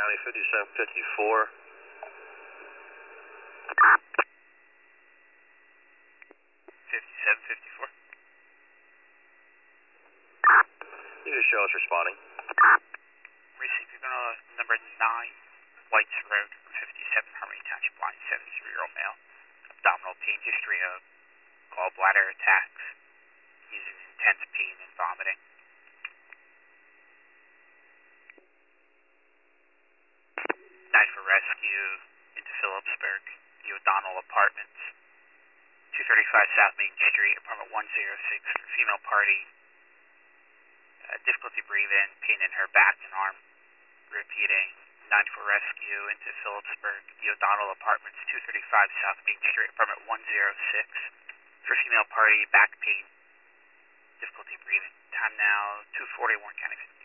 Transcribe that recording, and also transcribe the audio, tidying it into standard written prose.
County 5754. 5754. Either show us responding. Receive, you're gonna number 9, Whites Road, 57, Harmony Township, line 73-year-old male. Abdominal pain, history of gallbladder attacks, using intense pain and vomiting. 9 for rescue into Phillipsburg, the O'Donnell Apartments, 235 South Main Street, apartment 106, female party, difficulty breathing, pain in her back and arm. Repeating, 9 for rescue into Phillipsburg, the O'Donnell Apartments, 235 South Main Street, apartment 106, for female party, back pain, difficulty breathing. Time now, 2:40, Warren County.